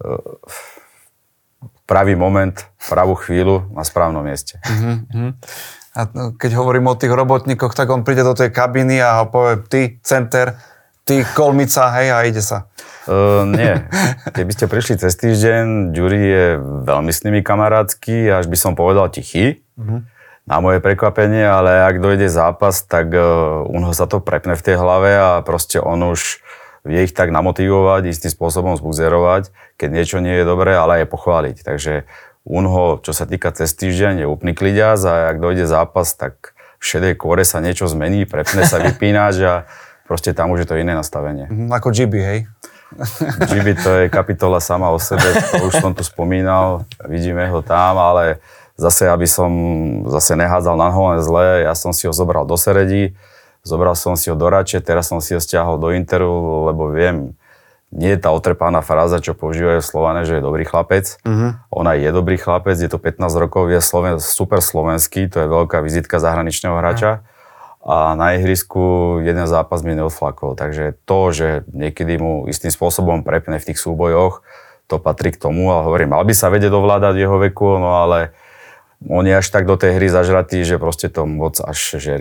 pravý moment, pravú chvíľu na správnom mieste. Uh-huh. A keď hovorím o tých robotníkoch, tak on príde do tej kabiny a povie, ty, center, ty, kolmica, hej, a ide sa. Uh, nie. Keby ste prišli cez týždeň, Ďuri je veľmi s nimi kamarátsky, až by som povedal tichý, uh-huh. na moje prekvapenie, ale ak dojde zápas, tak uh, on ho sa to prepne v tej hlave a proste on už vie ich tak namotivovať, istým spôsobom zbuzerovať, keď niečo nie je dobré, ale aj pochváliť. Takže Unho, čo sa týka cez týždeň, je úplný kliďaz a ak dojde zápas, tak v šedej kôre sa niečo zmení, prepne sa vypínač a proste tam už je to iné nastavenie. Mm, ako G B, hej? G B to je kapitola sama o sebe, to už som tu spomínal, vidíme ho tam, ale zase, aby som zase nehádzal na ho len zle, ja som si ho zobral do Seredí, zobral som si ho do Rače, teraz som si ho stiahol do Interu, lebo viem, nie je tá otrpaná fráza, čo používajú Slovane, že je dobrý chlapec. Uh-huh. Ona je dobrý chlapec, je to pätnásť rokov, je Sloven, super slovenský, to je veľká vizitka zahraničného hráča. Uh-huh. A na ihrisku jeden zápas mi neodflakol, takže to, že niekedy mu istým spôsobom prepne v tých súbojoch, to patrí k tomu, ale hovorím, mal by sa vedieť ovládať v jeho veku, no ale on je až tak do tej hry zažratý, že proste to moc až žerie.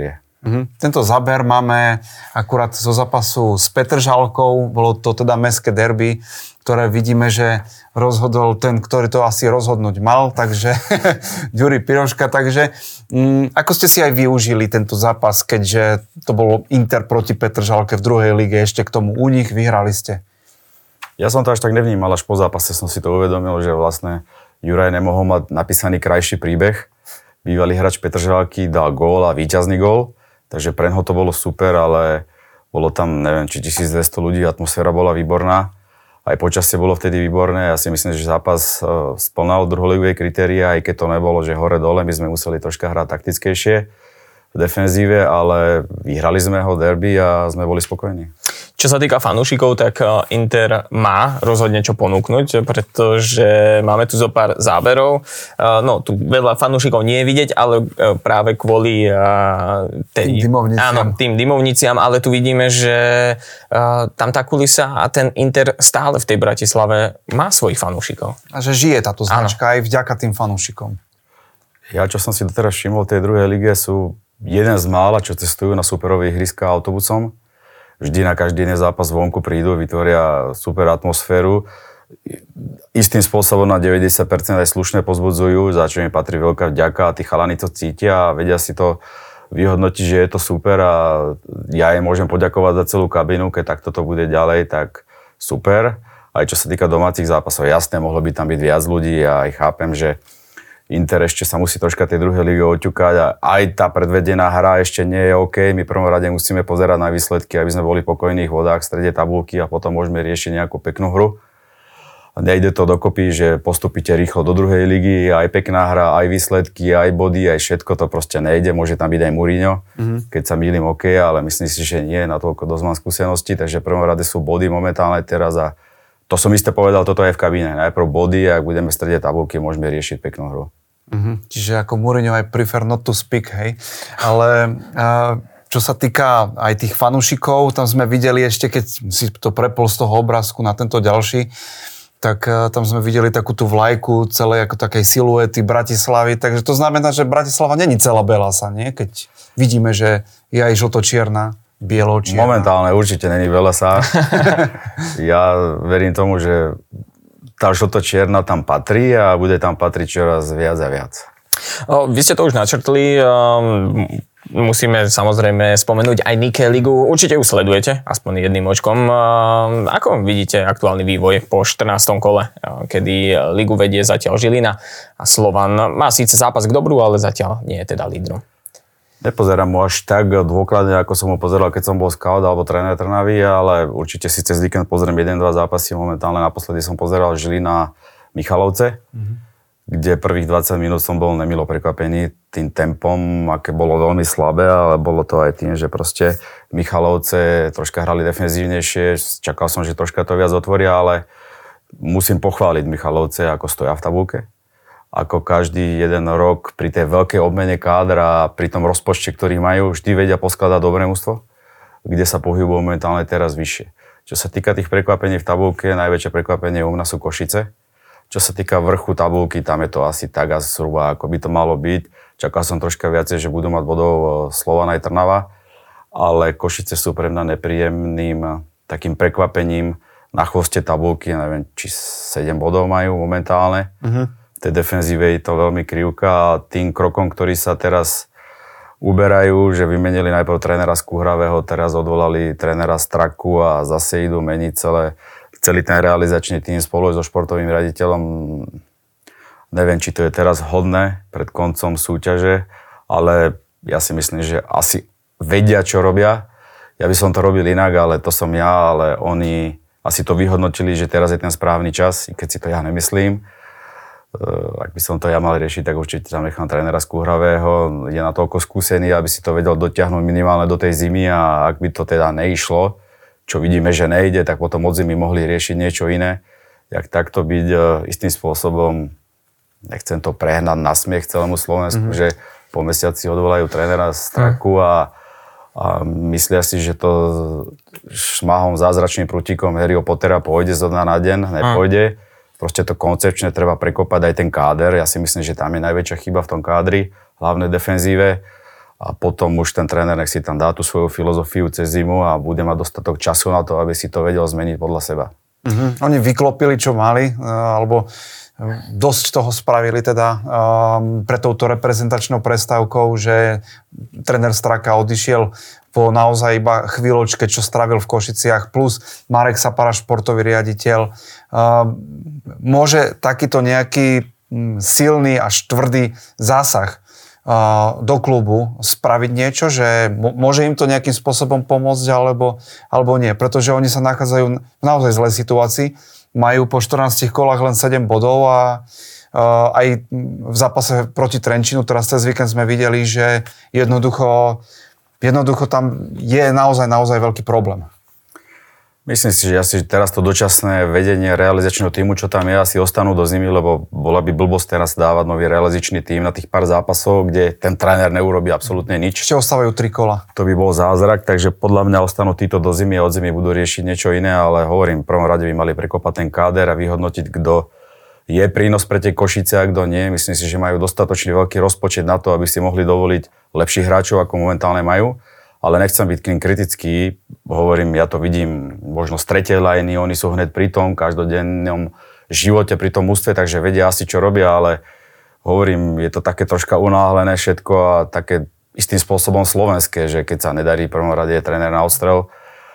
Uh-huh. Tento záber máme akurát zo zápasu s Petržalkou, bolo to teda mestské derby, ktoré vidíme, že rozhodol ten, ktorý to asi rozhodnúť mal, takže Ďuri Piroška, takže um, ako ste si aj využili tento zápas, keďže to bolo Inter proti Petržalke v druhej lige, ešte k tomu u nich, vyhrali ste? Ja som to až tak nevnímal, až po zápase som si to uvedomil, že vlastne Juraj nemohol mať napísaný krajší príbeh. Bývalý hráč Petržalky dal gól a víťazný gól. Takže pre ňoho to bolo super, ale bolo tam, neviem, či tisícdvesto ľudí, atmosféra bola výborná. Aj počasie bolo vtedy výborné. Ja si myslím, že zápas splnal druholigové kritéria, aj keď to nebolo, že hore-dole, my sme museli troška hrať taktickejšie v defenzíve, ale vyhrali sme ho derby a sme boli spokojní. Čo sa týka fanúšikov, tak Inter má rozhodne čo ponúknuť, pretože máme tu zo pár záberov. No, tu veľa fanúšikov nie je vidieť, ale práve kvôli tej, tým dymovniciam. Áno, tým dymovniciam, ale tu vidíme, že tam tá kulisa a ten Inter stále v tej Bratislave má svojich fanúšikov. A že žije táto značka aj vďaka tým fanúšikom. Ja, čo som si doteraz všimol v tej druhej lige, sú jeden z mála, čo cestujú na superové ihriska autobusom. Vždy na každý jeden zápas vonku prídu, vytvoria super atmosféru. Istým spôsobom na deväťdesiat percent aj slušne pozbudzujú, za čo im patrí veľká vďaka a tí chalani to cítia a vedia si to vyhodnotiť, že je to super a ja im môžem poďakovať za celú kabinu, keď takto to bude ďalej, tak super. Aj čo sa týka domácich zápasov, jasné, mohlo by tam byť viac ľudí a aj chápem, že Inter ešte sa musí troška tej druhej lígy oťukať a aj tá predvedená hra ešte nie je OK. My v prvom rade musíme pozerať na výsledky, aby sme boli v pokojných vodách v strede tabulky a potom môžeme riešiť nejakú peknú hru. A nejde to dokopy, že postupíte rýchlo do druhej ligy, aj pekná hra, aj výsledky, aj body, aj všetko, to proste nejde. Môže tam byť aj Mourinho, mm-hmm. keď sa mýlim OK, ale myslím si, že nie, na toľko dosť mám skúsenosti, takže v prvom rade sú body momentálne teraz a to som isté povedal, toto aj v kabíne. Najprv body a ak budeme v strede tabulky, môžeme riešiť peknú hru. Mm-hmm. Čiže ako Mourinho aj prefer not to speak, hej. Ale uh, čo sa týka aj tých fanúšikov, tam sme videli ešte, keď si to prepol z toho obrázku na tento ďalší, tak uh, tam sme videli takú tú vlajku celej ako takej siluety Bratislavy. Takže to znamená, že Bratislava není celá belasa, nie? Keď vidíme, že je aj žlto-čierna, bielo-čierna. Momentálne určite není belasa. Ja verím tomu, že tá žlto-čierna tam patrí a bude tam patriť čoraz viac a viac. O, vy ste to už načrtli. Um, musíme samozrejme spomenúť aj Nike ligu. Určite ju sledujete, aspoň jedným očkom. Um, ako vidíte aktuálny vývoj po štrnástom kole, kedy ligu vedie zatiaľ Žilina a Slovan má síce zápas k dobru, ale zatiaľ nie je teda lídrom. Nepozerám mu až tak dôkladne, ako som ho pozeral, keď som bol scout alebo tréner Trnavy, ale určite si cez víkend pozriem jeden dva zápasy. Momentálne naposledy som pozeral Žilina Michalovce, mm-hmm. kde prvých dvadsať minút som bol nemilo prekvapený tým tempom, aké bolo veľmi slabé, ale bolo to aj tým, že proste Michalovce troška hrali defenzívnejšie. Čakal som, že troška to viac otvoria, ale musím pochváliť Michalovce, ako stoja v tabulke. Ako každý jeden rok pri tej veľkej obmene kádra a pri tom rozpočte, ktorý majú, vždy vedia poskladať dobré mužstvo, kde sa pohybujú momentálne teraz vyššie. Čo sa týka tých prekvapení v tabulke, najväčšie prekvapenie u nás sú Košice. Čo sa týka vrchu tabulky, tam je to asi tak a zhruba, ako by to malo byť. Čakal som troška viacej, že budú mať bodov Slovan aj Trnava, ale Košice sú pre mňa nepríjemným takým prekvapením na chvoste tabulky, neviem, či sedem bodov majú momentálne. Uh-huh. V tej defenzíve je to veľmi krivka a tým krokom, ktorý sa teraz uberajú, že vymenili najprv trénera Skúhravého, teraz odvolali trénera Straku a zase idú meniť celé, celý ten realizačný tým spolu so športovým riaditeľom. Neviem, či to je teraz hodné pred koncom súťaže, ale ja si myslím, že asi vedia, čo robia. Ja by som to robil inak, ale to som ja, ale oni asi to vyhodnotili, že teraz je ten správny čas, i keď si to ja nemyslím. Ak by som to ja mal riešiť, tak určite tam nechám trénera Skúhravého. Je natoľko skúsený, aby si to vedel dotiahnuť minimálne do tej zimy a ak by to teda neišlo, čo vidíme, že nejde, tak potom od zimy mohli riešiť niečo iné. Jak takto byť istým spôsobom, nechcem to prehnať na smiech celému Slovensku, mm-hmm. že po mesiaci odvolajú trénera Straku a, a myslia si, že to šmáhom zázračným prútikom Harryho Pottera pôjde zo dna na deň, nepôjde. Mm. Proste to koncepčne treba prekopať aj ten káder. Ja si myslím, že tam je najväčšia chyba v tom kádri, hlavnej defenzíve. a potom už ten tréner nech si tam dá tú svoju filozofiu cez zimu a bude mať dostatok času na to, aby si to vedel zmeniť podľa seba. Mhm. Oni vyklopili, čo mali, alebo dosť toho spravili teda um, pre touto reprezentačnou prestávkou, že tréner Straka odišiel po naozaj iba chvíľočke, čo strávil v Košiciach, plus Marek Sapara, športový riaditeľ. Um, môže takýto nejaký um, silný až tvrdý zásah uh, do klubu spraviť niečo, že m- môže im to nejakým spôsobom pomôcť, alebo, alebo nie, pretože oni sa nachádzajú v naozaj zlej situácii. Majú po štrnástich kolách len sedem bodov a uh, aj v zápase proti Trenčínu, teraz cez víkend sme videli, že jednoducho, jednoducho tam je naozaj, naozaj veľký problém. Myslím si, že asi teraz to dočasné vedenie realizačného tímu, čo tam je, asi ostanú do zimy, lebo bola by blbosť teraz dávať nový realizačný tím na tých pár zápasov, kde ten tréner neurobí absolútne nič. Ešte ostávajú tri kola. To by bol zázrak, takže podľa mňa ostanú títo do zimy a od zimy budú riešiť niečo iné, ale hovorím, v prvom rade by mali prekopať ten káder a vyhodnotiť, kto je prínos pre tie Košice a kto nie. Myslím si, že majú dostatočne veľký rozpočet na to, aby si mohli dovoliť lepších hráčov, ako momentálne majú. Ale nechcem byť k ním kritický, hovorím, ja to vidím možno z tretej lajny, oni sú hneď pri tom každodennom živote pri tom ústve, takže vedia asi, čo robia, ale hovorím, je to také troška unáhlené všetko a také istým spôsobom slovenské, že keď sa nedarí, v prvom rade je tréner na odstrel,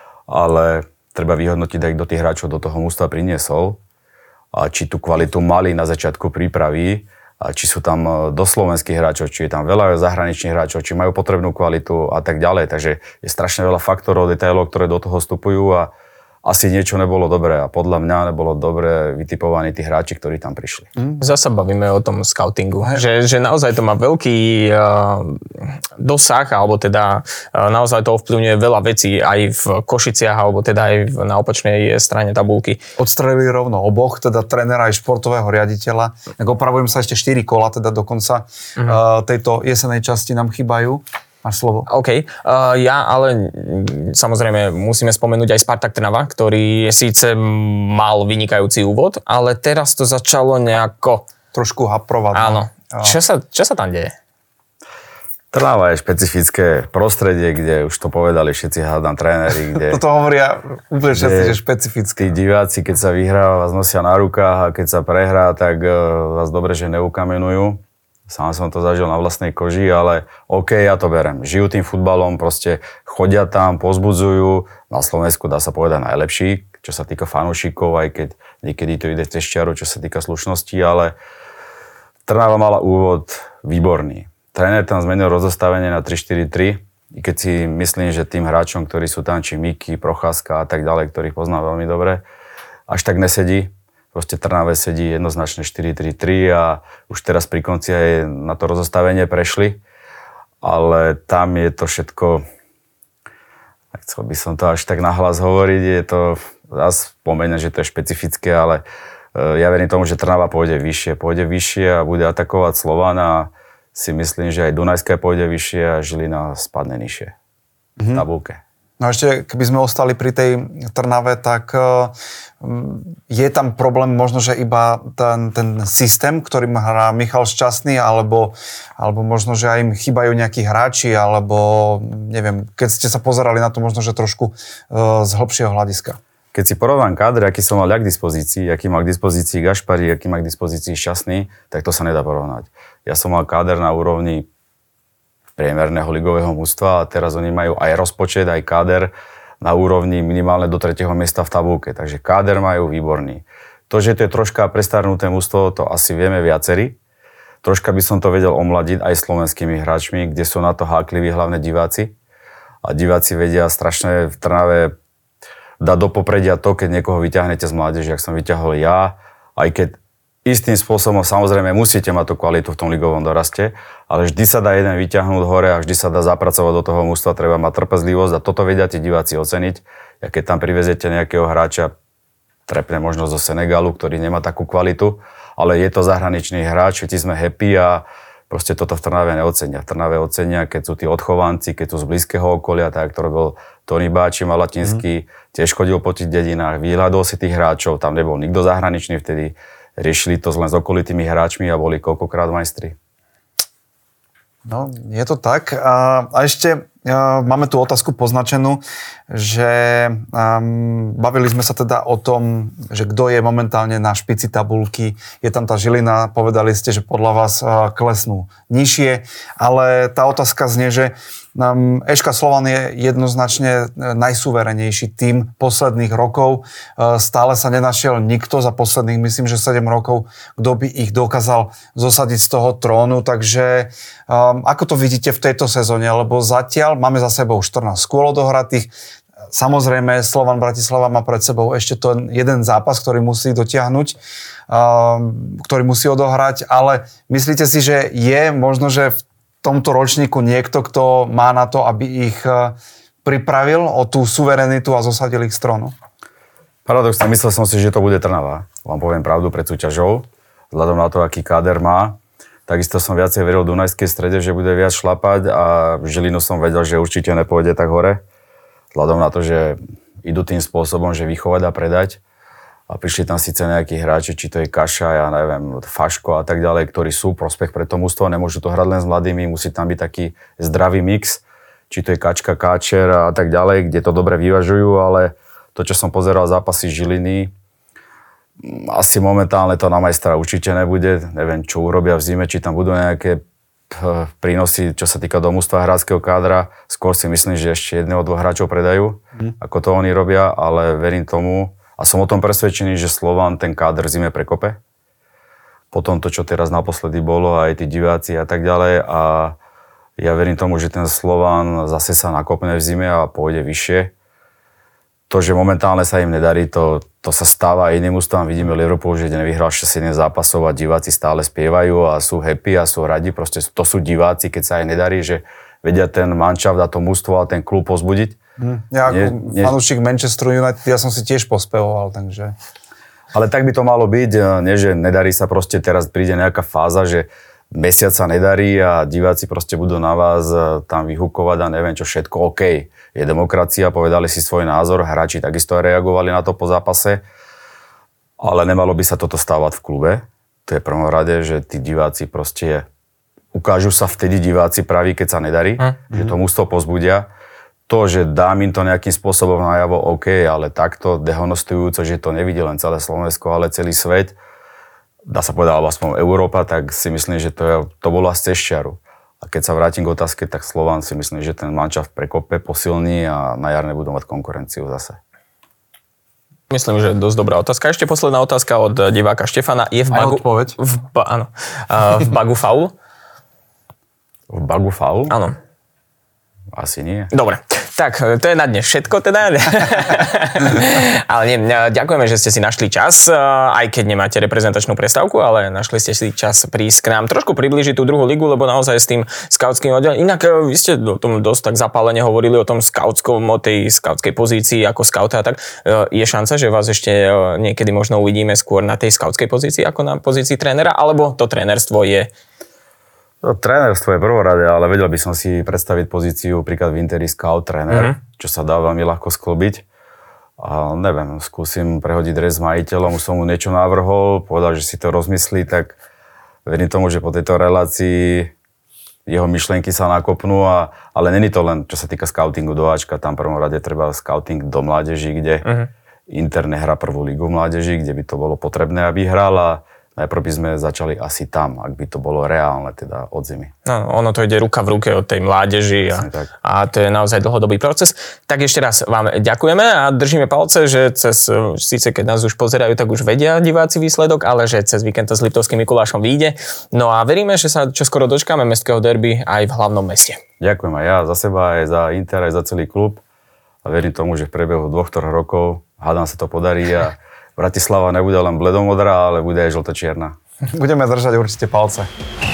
ale treba vyhodnotiť, aj kto tých hráčov do toho mústva priniesol a či tú kvalitu mali na začiatku prípravy, a či sú tam do slovenských hráčov, či je tam veľa zahraničných hráčov, či majú potrebnú kvalitu a tak ďalej. Takže je strašne veľa faktorov, detailov, ktoré do toho vstupujú a asi niečo nebolo dobré a podľa mňa nebolo dobre vytipovaní tí hráči, ktorí tam prišli. Mm. Zasa bavíme o tom scoutingu, že, že naozaj to má veľký uh, dosah, alebo teda uh, naozaj to ovplyvňuje veľa vecí aj v Košiciach, alebo teda aj v, na opačnej strane tabulky. Odstrelili rovno oboch, teda trénera aj športového riaditeľa. Tak opravujem sa, ešte štyri kola, teda do konca mm. uh, tejto jesenej časti nám chýbajú. Máš slovo. OK. Uh, ja ale samozrejme musíme spomenúť aj Spartak Trnava, ktorý síce mal vynikajúci úvod, ale teraz to začalo nejako... Trošku haprovať. Áno. No. Čo sa, čo sa tam deje? Trnava je špecifické prostredie, kde už to povedali všetci, hádam, tréneri, kde... Toto hovoria úplne všetci, že špecificky. Tí diváci, keď sa vyhrá, vás nosia na rukách a keď sa prehrá, tak uh, vás dobre, že neukamenujú. Sám som to zažil na vlastnej koži, ale OK, ja to berem. Žijú tým futbalom, proste chodia tam, pozbudzujú. Na Slovensku dá sa povedať najlepší, čo sa týka fanúšikov, aj keď niekedy to ide cez čiaru, čo sa týka slušnosti, ale Trnava mala úvod výborný. Tréner tam zmenil rozostavenie na tri štyri tri, i keď si myslím, že tým hráčom, ktorí sú tam, či Miky, Procházka a tak ďalej, ktorých poznám veľmi dobre, až tak nesedí. Proste Trnave sedí jednoznačne štyri tri tri a už teraz pri konci aj na to rozostavenie prešli. Ale tam je to všetko, nechcel by som to až tak nahlas hovoriť, je to, zase spomenem, že to je špecifické, ale ja verím tomu, že Trnava pôjde vyššie, pôjde vyššie a bude atakovať Slovan a si myslím, že aj Dunajská pôjde vyššie a Žilina spadne nižšie v tabulke. No ešte, keby sme ostali pri tej Trnave, tak je tam problém možno, že iba ten, ten systém, ktorým hrá Michal Šťastný, alebo, alebo možno, že aj im chýbajú nejakí hráči, alebo neviem, keď ste sa pozerali na to možno, že trošku z hĺbšieho hľadiska. Keď si porovnám káder, aký som mal ja k dispozícii, aký mal k dispozícii Gašpari, aký má k dispozícii Šťastný, tak to sa nedá porovnať. Ja som mal káder na úrovni priemerného ligového mužstva a teraz oni majú aj rozpočet, aj káder na úrovni minimálne do tretieho miesta v tabulke. Takže káder majú výborný. To, že to je troška prestarnuté mužstvo, to asi vieme viacerí. Troška by som to vedel omladiť aj slovenskými hráčmi, kde sú na to hákliví hlavne diváci. A diváci vedia strašne v Trnave dať do popredia to, keď niekoho vyťahnete z mládeže, jak som vyťahol ja, aj keď istým spôsobom, samozrejme, musíte mať tú kvalitu v tom ligovom doraste, ale vždy sa dá jeden vyťahnuť hore a vždy sa dá zapracovať do toho mužstva, treba mať trpezlivosť a toto vedia tí diváci oceniť. A keď tam privezete nejakého hráča, trepne možno zo Senegalu, ktorý nemá takú kvalitu, ale je to zahraničný hráč, všetci sme happy a proste toto v Trnave neocenia. V Trnave ocenia, keď sú tí odchovanci, keď sú z blízkeho okolia, tak to robil Tony Báči, Malatinský, mm. tiež chodil po tých dedinách, vyhľadol si tých hráčov, tam nebol nikto zahraničný vtedy. Riešili to len s okolitými hráčmi a boli koľkokrát majstri. No, je to tak. A, a ešte a, máme tu otázku poznačenú, že um, bavili sme sa teda o tom, že kto je momentálne na špici tabulky. Je tam tá Žilina, povedali ste, že podľa vás a, klesnú nižšie, ale tá otázka znie, že um, ešká Slovan je jednoznačne najsuverenejší tým posledných rokov. Uh, stále sa nenašiel nikto za posledných, myslím, že sedem rokov, kto by ich dokázal zosadiť z toho trónu, takže um, ako to vidíte v tejto sezóne, lebo zatiaľ máme za sebou štrnásť kôl odohratých. Samozrejme, Slovan Bratislava má pred sebou ešte ten jeden zápas, ktorý musí dotiahnuť, um, ktorý musí odohrať, ale myslíte si, že je možno, že v tomto ročníku niekto, kto má na to, aby ich uh, pripravil o tú suverenitu a zosadil ich z trónu? Paradoxne, myslel som si, že to bude Trnava. Vám poviem pravdu, pred súťažou, vzhľadom na to, aký káder má. Takisto som viacej veril Dunajskej Strede, že bude viac šlapať a Žilinu som vedel, že určite nepôjde tak hore. Vzhľadom na to, že idú tým spôsobom, že vychovať a predať. A prišli tam síce nejakí hráči, či to je Kaša, ja neviem, Faško a tak ďalej, ktorí sú prospech pre to mužstvo. Nemôžu to hrať len s mladými, musí tam byť taký zdravý mix. Či to je Kačka, Káčer a tak ďalej, kde to dobre vyvažujú, ale to, čo som pozeral zápasy Žiliny, asi momentálne to na majstra určite nebude. Neviem, čo urobia v zime, či tam budú nejaké prínosy, čo sa týka domústva hráčskeho kádra. Skôr si myslím, že ešte jedného, dvoch hráčov predajú, mm. ako to oni robia, ale verím tomu a som o tom presvedčený, že Slovan ten káder v zime prekope. Potom to, čo teraz naposledy bolo, aj tí diváci a tak ďalej. A ja verím tomu, že ten Slovan zase sa nakopne v zime a pôjde vyššie. To, že momentálne sa im nedarí, to, to sa stáva aj iným ústavom. Vidíme Liverpool, že nevyhral šesť sedem zápasov a diváci stále spievajú a sú happy a sú radi. Proste to sú diváci, keď sa aj nedarí, že vedia ten manšaft a to mužstvo a ten klub pozbudiť. Hm. Ja ako nie, fanúšik Manchester United, ja som si tiež pospevoval, takže... Ale tak by to malo byť, nie že nedarí sa proste, teraz príde nejaká fáza, že mesiac sa nedarí a diváci proste budú na vás tam vyhukovať a neviem čo všetko. OK, je demokracia, povedali si svoj názor, hráči takisto reagovali na to po zápase, ale nemalo by sa toto stávať v klube. To je v prvom rade, že tí diváci proste ukážu sa vtedy diváci praví, keď sa nedarí, mm. že to mužstvo pozbudia. To, že dám im to nejakým spôsobom najavo, OK, ale takto dehonestujúco, že to nevidí len celé Slovensko, ale celý svet, dá sa povedať, alebo aspoň Európa, tak si myslím, že to, je, to bolo z cez čiaru. A keď sa vrátim k otázke, tak Slovan si myslím, že ten manšaft prekope, posilní a na jar nebudú mať konkurenciu zase. Myslím, že dosť dobrá otázka. Ešte posledná otázka od diváka Štefana. Je v bagu... odpoveď. V, ba, áno. Uh, v bagu faul? V bagu faul? Áno. Asi nie. Dobre. Tak, to je na dnes všetko teda. Ale nie, ďakujeme, že ste si našli čas, aj keď nemáte reprezentačnú prestávku, ale našli ste si čas prísť k nám trošku priblížiť tú druhú ligu, lebo naozaj s tým skautským oddelením. Inak vy ste o tom dosť tak zapálene hovorili o tom skautskom, o tej skautskej pozícii ako skauta a tak. Je šanca, že vás ešte niekedy možno uvidíme skôr na tej skautskej pozícii ako na pozícii trénera, alebo to trénerstvo je... To trénerstvo je prvorade, ale vedel by som si predstaviť pozíciu príklad v Interi scout tréner, mm-hmm. čo sa dá veľmi ľahko sklobiť. A neviem, skúsim prehodiť dres s majiteľom, už som mu niečo navrhol, povedal, že si to rozmyslí, tak verím tomu, že po tejto relácii jeho myšlienky sa nakopnú, a, ale není to len, čo sa týka scoutingu do Ačka, tam prvom rade treba scouting do mládeží, kde mm-hmm. Inter nehrá prvú ligu mládeží, kde by to bolo potrebné, aby hral, a najprv by sme začali asi tam, ak by to bolo reálne, teda od zimy. No, ono to ide ruka v ruke od tej mládeži a, a to je naozaj dlhodobý proces. Tak ešte raz vám ďakujeme a držíme palce, že cez, síce keď nás už pozerajú, tak už vedia diváci výsledok, ale že cez víkend to s Liptovským Mikulášom vyjde. No a veríme, že sa čoskoro dočkáme mestského derby aj v hlavnom meste. Ďakujem aj ja za seba, aj za Inter, aj za celý klub a verím tomu, že v priebehu dvoch, troch rokov hádam sa to podarí a Bratislava nebude len bledomodrá, ale bude aj žlto-čierna. Budeme držať určite palce.